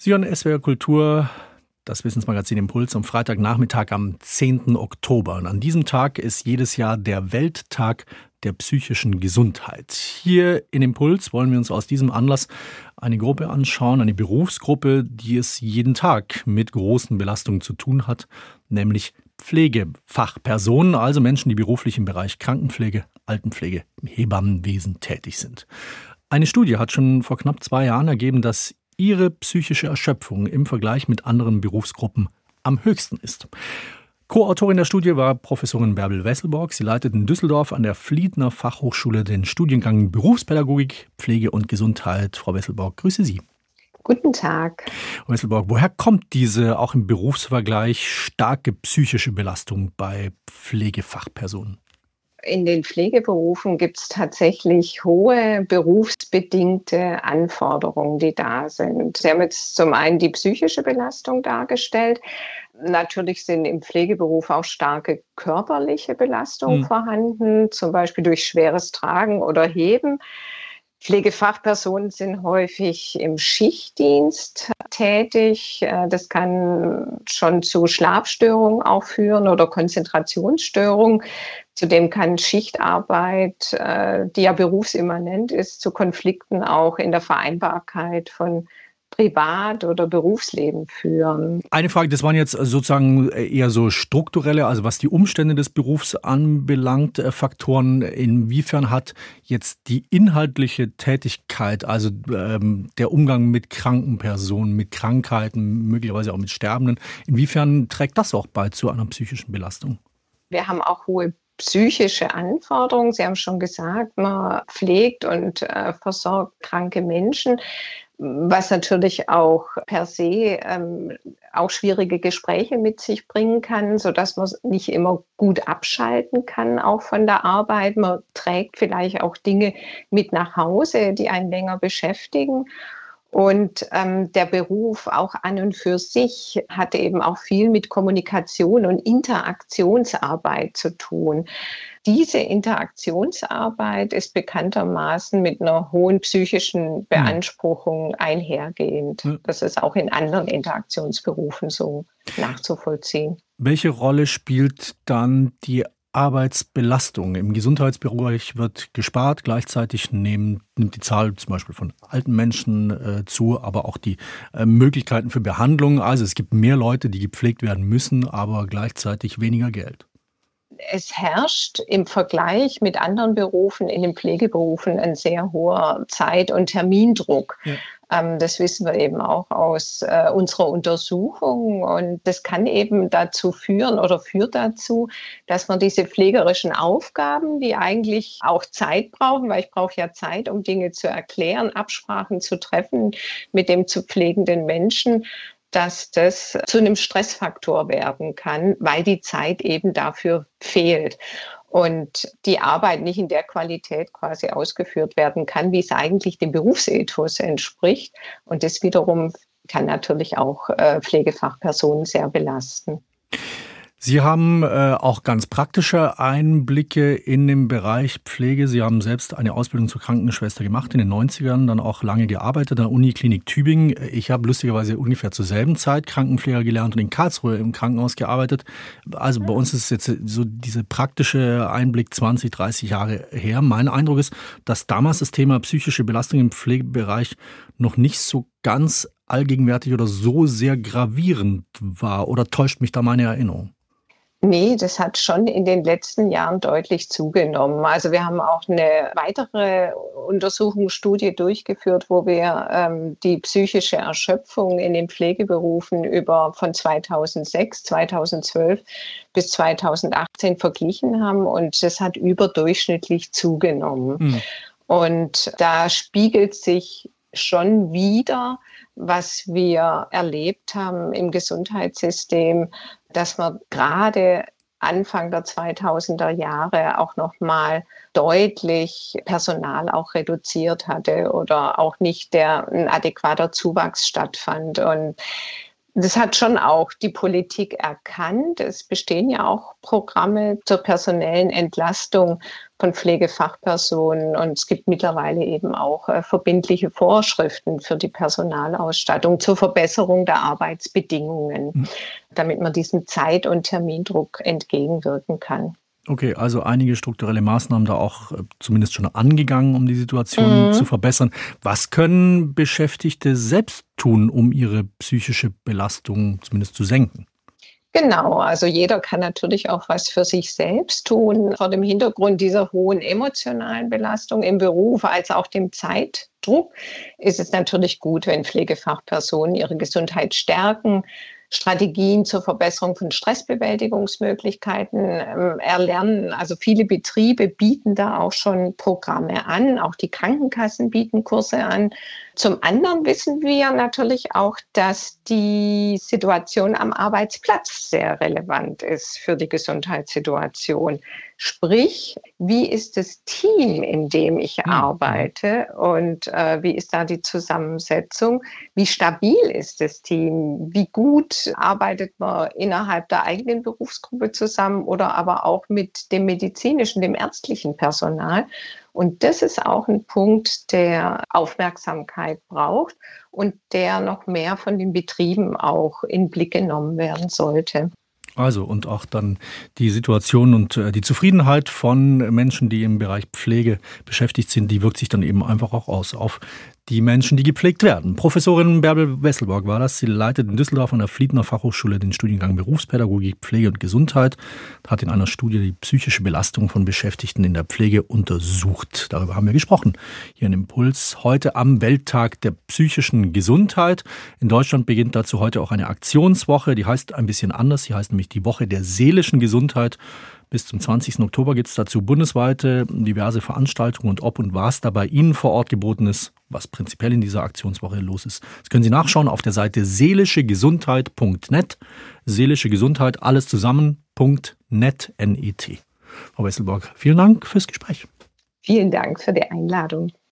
Sie hören SWR Kultur, das Wissensmagazin Impuls, am Freitagnachmittag am 10. Oktober. Und an diesem Tag ist jedes Jahr der Welttag der psychischen Gesundheit. Hier in Impuls wollen wir uns aus diesem Anlass eine Gruppe anschauen, eine Berufsgruppe, die es jeden Tag mit großen Belastungen zu tun hat, nämlich Pflegefachpersonen, also Menschen, die beruflich im Bereich Krankenpflege, Altenpflege, im Hebammenwesen tätig sind. Eine Studie hat schon vor knapp 2 Jahren ergeben, dass ihre psychische Erschöpfung im Vergleich mit anderen Berufsgruppen am höchsten ist. Co-Autorin der Studie war Professorin Bärbel Wesselborg. Sie leitet in Düsseldorf an der Fliedner Fachhochschule den Studiengang Berufspädagogik, Pflege und Gesundheit. Frau Wesselborg, grüße Sie. Guten Tag. Frau Wesselborg, woher kommt diese auch im Berufsvergleich starke psychische Belastung bei Pflegefachpersonen? In den Pflegeberufen gibt es tatsächlich hohe berufsbedingte Anforderungen, die da sind. Sie haben jetzt zum einen die psychische Belastung dargestellt. Natürlich sind im Pflegeberuf auch starke körperliche Belastungen vorhanden, zum Beispiel durch schweres Tragen oder Heben. Pflegefachpersonen sind häufig im Schichtdienst tätig. Das kann schon zu Schlafstörungen auch führen oder Konzentrationsstörungen. Zudem kann Schichtarbeit, die ja berufsimmanent ist, zu Konflikten auch in der Vereinbarkeit von Privat- oder Berufsleben führen. Eine Frage, das waren jetzt sozusagen eher so strukturelle, also was die Umstände des Berufs anbelangt, Faktoren. Inwiefern hat jetzt die inhaltliche Tätigkeit, also der Umgang mit kranken Personen, mit Krankheiten, möglicherweise auch mit Sterbenden, inwiefern trägt das auch bei zu einer psychischen Belastung? Wir haben auch hohe psychische Anforderungen. Sie haben schon gesagt, man pflegt und versorgt kranke Menschen, was natürlich auch per se auch schwierige Gespräche mit sich bringen kann, sodass man nicht immer gut abschalten kann, auch von der Arbeit. Man trägt vielleicht auch Dinge mit nach Hause, die einen länger beschäftigen. Und der Beruf auch an und für sich hat eben auch viel mit Kommunikation und Interaktionsarbeit zu tun. Diese Interaktionsarbeit ist bekanntermaßen mit einer hohen psychischen Beanspruchung einhergehend. Das ist auch in anderen Interaktionsberufen so nachzuvollziehen. Welche Rolle spielt dann die Arbeitsbelastung? Im Gesundheitsbereich wird gespart, gleichzeitig nimmt die Zahl zum Beispiel von alten Menschen zu, aber auch die Möglichkeiten für Behandlung. Also es gibt mehr Leute, die gepflegt werden müssen, aber gleichzeitig weniger Geld. Es herrscht im Vergleich mit anderen Berufen in den Pflegeberufen ein sehr hoher Zeit- und Termindruck. Ja. Das wissen wir eben auch aus unserer Untersuchung. Und das kann eben dazu führen oder führt dazu, dass man diese pflegerischen Aufgaben, die eigentlich auch Zeit brauchen, weil ich brauche ja Zeit, um Dinge zu erklären, Absprachen zu treffen mit dem zu pflegenden Menschen, dass das zu einem Stressfaktor werden kann, weil die Zeit eben dafür fehlt und die Arbeit nicht in der Qualität quasi ausgeführt werden kann, wie es eigentlich dem Berufsethos entspricht. Und das wiederum kann natürlich auch Pflegefachpersonen sehr belasten. Sie haben auch ganz praktische Einblicke in den Bereich Pflege. Sie haben selbst eine Ausbildung zur Krankenschwester gemacht in den 90ern, dann auch lange gearbeitet an der Uniklinik Tübingen. Ich habe lustigerweise ungefähr zur selben Zeit Krankenpfleger gelernt und in Karlsruhe im Krankenhaus gearbeitet. Also bei uns ist jetzt so dieser praktische Einblick 20, 30 Jahre her. Mein Eindruck ist, dass damals das Thema psychische Belastung im Pflegebereich noch nicht so ganz allgegenwärtig oder so sehr gravierend war. Oder täuscht mich da meine Erinnerung? Nee, das hat schon in den letzten Jahren deutlich zugenommen. Also wir haben auch eine weitere Untersuchungsstudie durchgeführt, wo wir die psychische Erschöpfung in den Pflegeberufen von 2006, 2012 bis 2018 verglichen haben. Und das hat überdurchschnittlich zugenommen. Und da spiegelt sich schon wieder, was wir erlebt haben im Gesundheitssystem, dass man gerade Anfang der 2000er Jahre auch noch mal deutlich Personal auch reduziert hatte oder auch nicht ein adäquater Zuwachs stattfand. Und Das hat schon auch die Politik erkannt. Es bestehen ja auch Programme zur personellen Entlastung von Pflegefachpersonen und es gibt mittlerweile eben auch verbindliche Vorschriften für die Personalausstattung zur Verbesserung der Arbeitsbedingungen, damit man diesem Zeit- und Termindruck entgegenwirken kann. Okay, also einige strukturelle Maßnahmen da auch zumindest schon angegangen, um die Situation zu verbessern. Was können Beschäftigte selbst tun, um ihre psychische Belastung zumindest zu senken? Genau, also jeder kann natürlich auch was für sich selbst tun. Vor dem Hintergrund dieser hohen emotionalen Belastung im Beruf als auch dem Zeitdruck ist es natürlich gut, wenn Pflegefachpersonen ihre Gesundheit stärken, Strategien zur Verbesserung von Stressbewältigungsmöglichkeiten erlernen. Also viele Betriebe bieten da auch schon Programme an, auch die Krankenkassen bieten Kurse an. Zum anderen wissen wir natürlich auch, dass die Situation am Arbeitsplatz sehr relevant ist für die Gesundheitssituation. Sprich, wie ist das Team, in dem ich arbeite und wie ist da die Zusammensetzung? Wie stabil ist das Team? Wie gut arbeitet man innerhalb der eigenen Berufsgruppe zusammen oder aber auch mit dem medizinischen, dem ärztlichen Personal? Und das ist auch ein Punkt, der Aufmerksamkeit braucht und der noch mehr von den Betrieben auch in den Blick genommen werden sollte. Also und auch dann die Situation und die Zufriedenheit von Menschen, die im Bereich Pflege beschäftigt sind, die wirkt sich dann eben einfach auch aus auf die Menschen, die gepflegt werden. Professorin Bärbel Wesselborg war das. Sie leitet in Düsseldorf an der Fliedner Fachhochschule den Studiengang Berufspädagogik, Pflege und Gesundheit, hat in einer Studie die psychische Belastung von Beschäftigten in der Pflege untersucht. Darüber haben wir gesprochen. Hier in Impuls heute am Welttag der psychischen Gesundheit. In Deutschland beginnt dazu heute auch eine Aktionswoche, die heißt ein bisschen anders. Die heißt nämlich die Woche der seelischen Gesundheit. Bis zum 20. Oktober gibt es dazu bundesweite diverse Veranstaltungen und ob und was da bei Ihnen vor Ort geboten ist, was prinzipiell in dieser Aktionswoche los ist. Das können Sie nachschauen auf der Seite seelischegesundheit.net. Seelische Gesundheit, alles zusammen.net, N-E-T. Frau Wesselborg, vielen Dank fürs Gespräch. Vielen Dank für die Einladung.